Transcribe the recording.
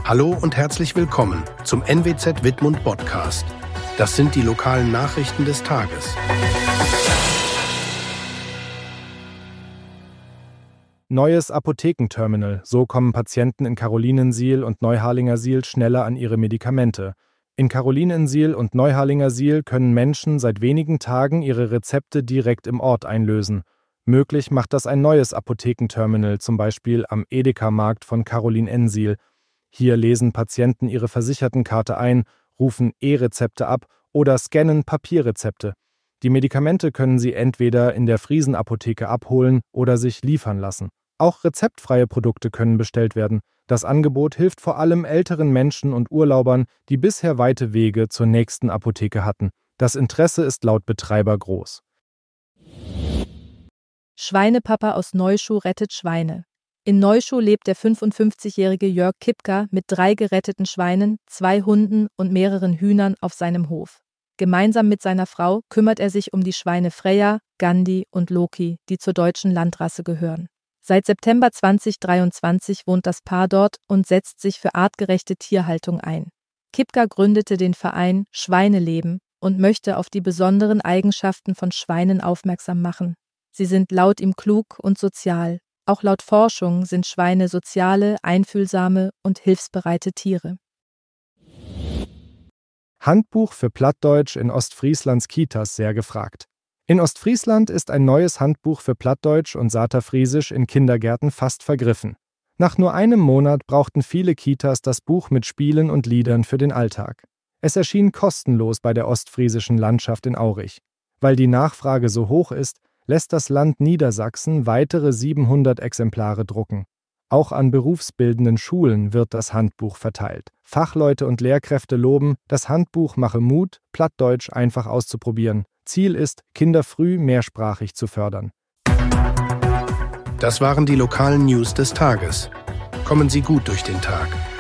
Hallo und herzlich willkommen zum NWZ Wittmund Podcast. Das sind die lokalen Nachrichten des Tages. Neues Apothekenterminal. So kommen Patienten in Carolinensiel und Neuharlingersiel schneller an ihre Medikamente. In Carolinensiel und Neuharlingersiel können Menschen seit wenigen Tagen ihre Rezepte direkt im Ort einlösen. Möglich macht das ein neues Apothekenterminal, zum Beispiel am Edeka-Markt von Carolinensiel. Hier lesen Patienten ihre Versichertenkarte ein, rufen E-Rezepte ab oder scannen Papierrezepte. Die Medikamente können sie entweder in der Friesenapotheke abholen oder sich liefern lassen. Auch rezeptfreie Produkte können bestellt werden. Das Angebot hilft vor allem älteren Menschen und Urlaubern, die bisher weite Wege zur nächsten Apotheke hatten. Das Interesse ist laut Betreiber groß. Schweinepapa aus Neuschuh rettet Schweine. In Neuschuh lebt der 55-jährige Jörg Kipka mit 3 geretteten Schweinen, 2 Hunden und mehreren Hühnern auf seinem Hof. Gemeinsam mit seiner Frau kümmert er sich um die Schweine Freya, Gandhi und Loki, die zur deutschen Landrasse gehören. Seit September 2023 wohnt das Paar dort und setzt sich für artgerechte Tierhaltung ein. Kipka gründete den Verein Schweineleben und möchte auf die besonderen Eigenschaften von Schweinen aufmerksam machen. Sie sind laut ihm klug und sozial. Auch laut Forschung sind Schweine soziale, einfühlsame und hilfsbereite Tiere. Handbuch für Plattdeutsch in Ostfrieslands Kitas sehr gefragt. In Ostfriesland ist ein neues Handbuch für Plattdeutsch und Saterfriesisch in Kindergärten fast vergriffen. Nach nur einem Monat brauchten viele Kitas das Buch mit Spielen und Liedern für den Alltag. Es erschien kostenlos bei der ostfriesischen Landschaft in Aurich. Weil die Nachfrage so hoch ist, lässt das Land Niedersachsen weitere 700 Exemplare drucken. Auch an berufsbildenden Schulen wird das Handbuch verteilt. Fachleute und Lehrkräfte loben, das Handbuch mache Mut, Plattdeutsch einfach auszuprobieren. Ziel ist, Kinder früh mehrsprachig zu fördern. Das waren die lokalen News des Tages. Kommen Sie gut durch den Tag.